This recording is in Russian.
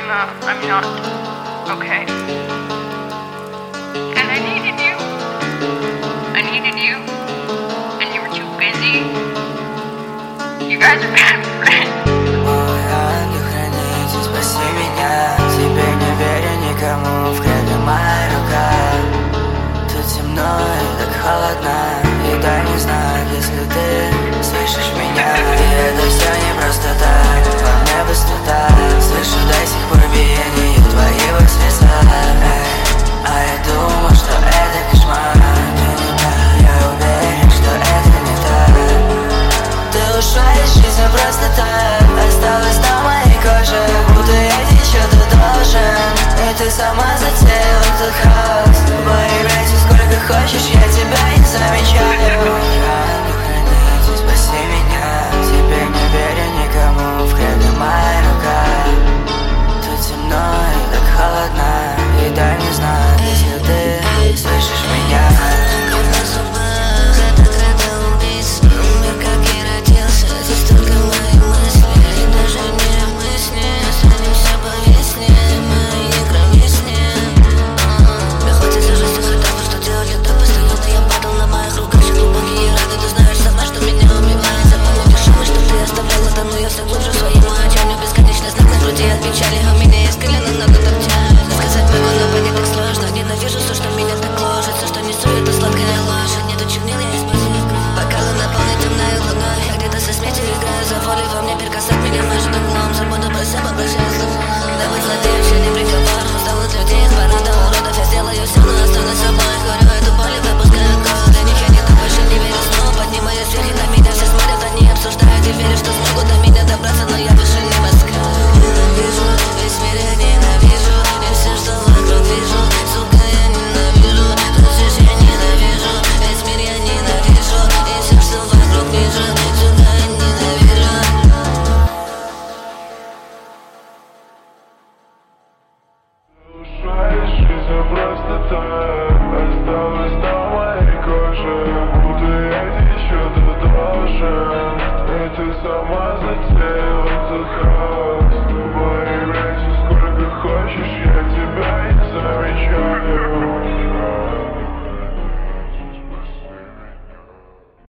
I'm not okay. And I needed you. I needed you. And you were too busy. You guys are bad friends. Мой ангел-хранитель, спаси меня. Теперь не верю никому, в крови моя рука. Тут темно и так холодно, и дай мне знак, если ты слышишь меня. И это все не просто так, во мне пустота. Слышу до сих пор биение твоего сердца. А я думал, что это кошмар, но не так. Я уверен, что это не так. Ты ушла из жизни просто так, осталась на моей коже, будто я тебе что-то должен. И ты сама затеяла этот хаос. Появляйся сколько хочешь, я тебя не замечаю. Ангел-хранитель, спаси меня. Теперь не верю никому, в крови моя рука. Тут темно и так холодно, и дай мне знак, если ты слышишь меня. Во мне перекосать меня, нажимать глом, забуду про себя,